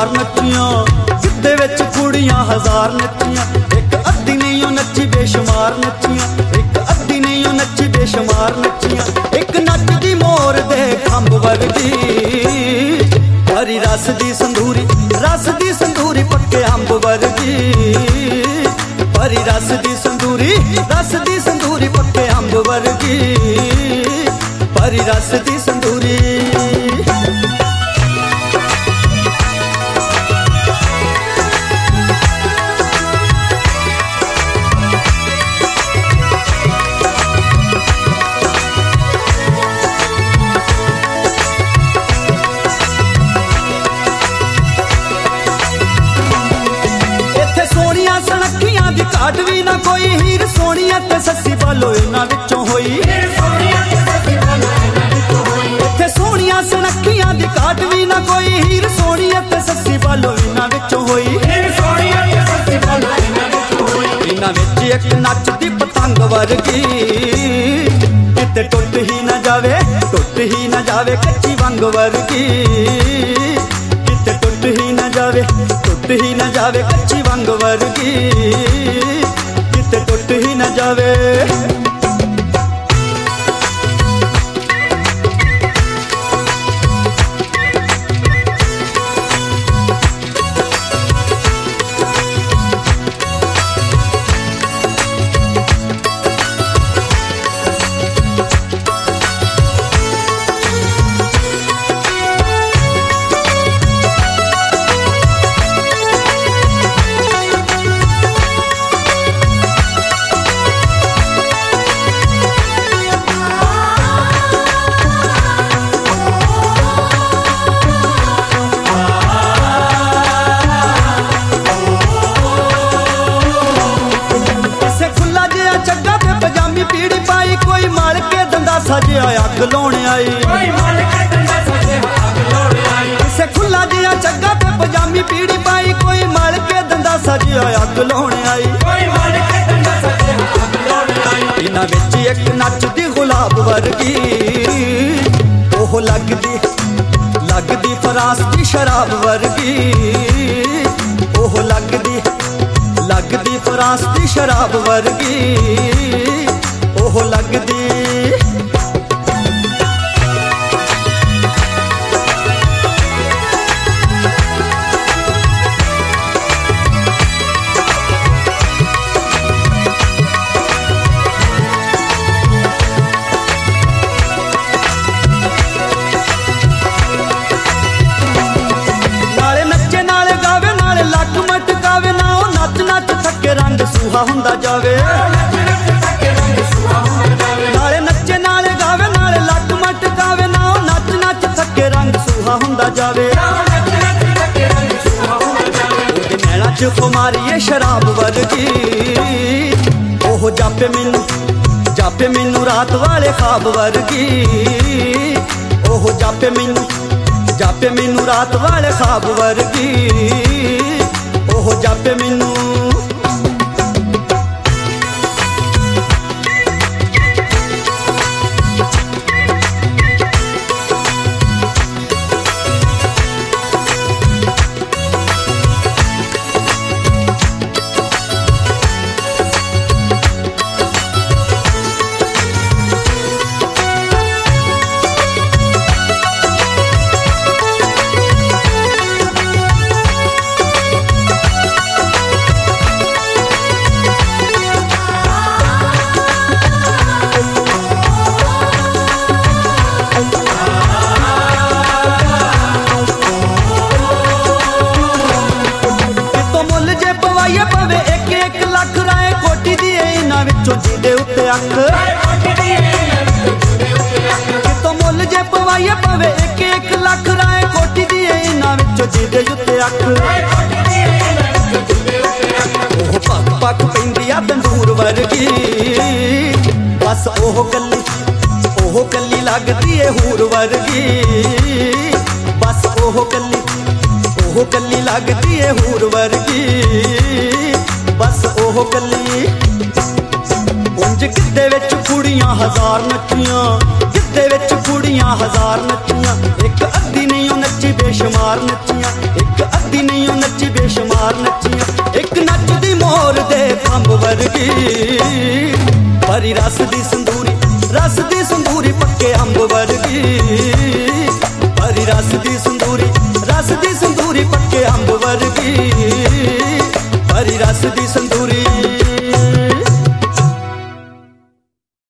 बेशुमार नच्चियां, गिद्धे विच कुड़ियां हजार नच्चियां, एक अद्धी नहीं ओ नच्ची बेशुमार नच्चियां, एक अद्धी नहीं ओ नच्ची बेशुमार नच्चियां, एक नचदी मोर दे खंभ वर्गी, हरी रस दी संधूरी पक्के अंब वर्गी, हरी रस दी संधूरी पक्के अंब वर्गी, हरी रस दी संधूरी। घाट भी ना कोई हीर सोनिया ते सस्सी बालो इन्हां विचों होई, इत्थे सोनिया सुनखियां दी घाट भी ना कोई हीर सोनिया ते सस्सी बालो इन्हां विचों होई, इन्हां विच एक नचदी पतंग वर्गी, किते टुट ही ना जावे कच्ची वंग वर्गी, किते टुट ही ना जावे कच्ची वंग वर्गी, किते टुट ही ना जावे। पीड़ी पाई कोई माल के दंदा सजिया अग लाने आई, किसे खुला जिया चग्गा ते पजामी पीड़ी पाई कोई माल के दंदा सजिया अग लाने आई, इन्हां विच एक नचदी गुलाब वर्गी, ओह लगदी फरास दी शराब वर्गी, ओह लगदी फरास दी शराब वर्गी, ओह लगदी। नाले नच्चे नाले गावे नाले लक मटकावे ना ओ नच नच थके रंग सूहा हुंदा जावे, नाले नच्चे नाले गावे नाले लक मटकावे ना ओ नच नच थके रंग सूहा हुंदा जावे, ओहदे नैणां च खुमारी ए शराब वर्गी, ओह जापे मैनू रात वाले ख्वाब वर्गी, ओह जापे मैनू रात वाले ख्वाब वर्गी, ओह जापे मैनू। पवे एक एक लख राय कोटी दी इन्हां विचों जीदे उत्ते अख, कितों मुल जे पवाइए पवे एक एक लख राय कोटी दी इन्हां विचों जीदे उत्ते अख, ओह पक पक पैंदी आ तंदूर वर्गी, बस ओह कल्ली लगदी ए हूर वर्गी, बस ओह कल्ली लगदी ए हूर वर्गी, बस ओह कल्ली। उंज गिद्धे विच कुड़ियां हजार नच्चियां, गिद्धे विच कुड़ियां कुड़ियां हजार नचियां, एक अद्धी नहीं ओ नची बेशुमार नचियां, एक अद्धी नहीं ओ नची बेशुमार नचियां। एक नचदी मोर दे खंभ वर्गी, भरी रस दी संदूरी पक्के अंब वर्गी, भरी रस दी संदूरी पक्के अंब वर्गी।